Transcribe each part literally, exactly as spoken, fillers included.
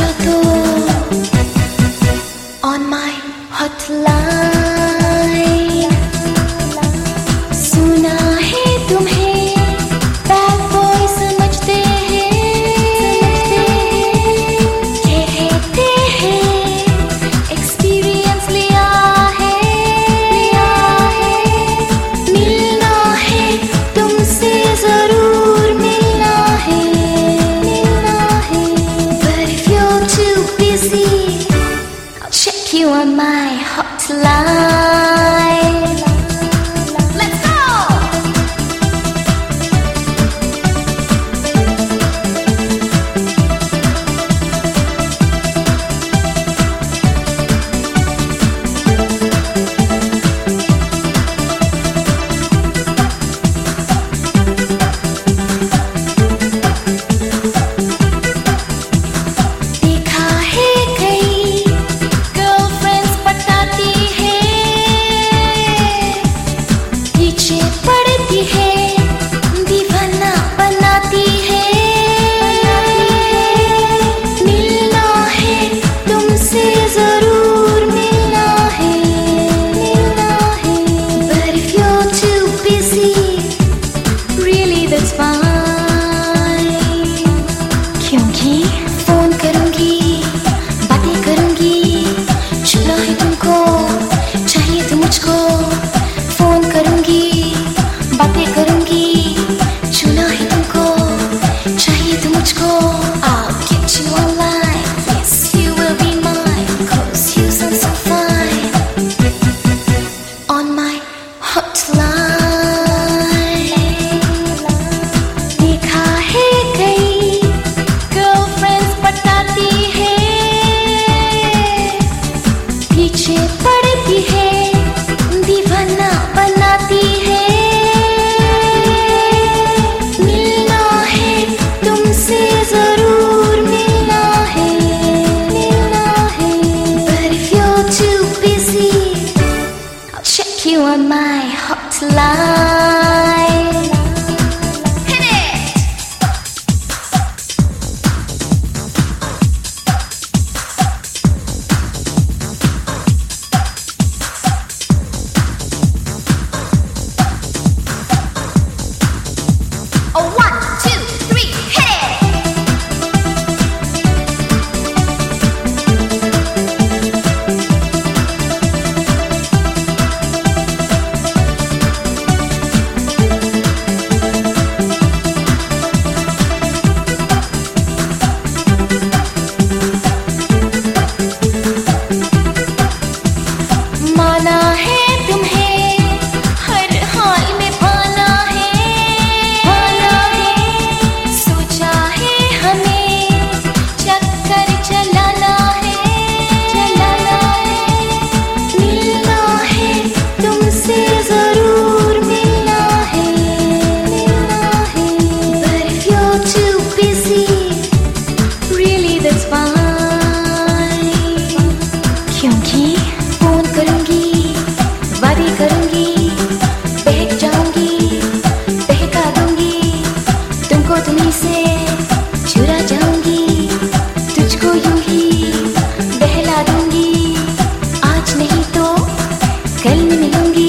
जरा तो on my hotline सुना है तुम्हें bad boy समझते हैं कहते हैं experience लिया है मिलना है तुमसे जरूर मिलना है but if you're too busy I'll check you on my hotline. Let's go! देखा है कई गर्लफ्रेंड्स पटाती है पीछे पड़ती है दीवाना बनाती है मिलना है तुमसे जरूर मिलना है but if you're too busy really that's fine क्योंकि फोन करूंगी बातें करूंगी छूना है तुमको चाहिए तो मुझको फोन करूंगी बातें करूंगी छूना है तुमको चाहिए तो मुझको I'll get you online yes you will be mine cause you sound so fine on my hotline देखा है कई गर्लफ्रेंड्स पटाती है पीछे पड़ती है दीवाना बनाती है मिलना है तुमसे जरूर मिलना है but if you're too busy I'll check you on my hotline. Hit it! Oh, one, two, three, hit it! माना है तुम्हें हर हाल में पाना है पाना है सोचा है हमें चक्कर चलाना है चलाना है मिलना है तुमसे जरूर मिलना है but if you're too busy really that's fine क्योंकि फोन करूंगी वादी करूंगी बहक जाऊंगी बहका दूंगी तुमको तुम्हीं से चुरा जाऊंगी तुझको यूं ही बहला दूंगी आज नहीं तो कल मैं मिलूंगी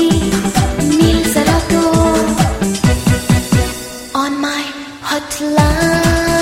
मिल जरा तो on my hotline.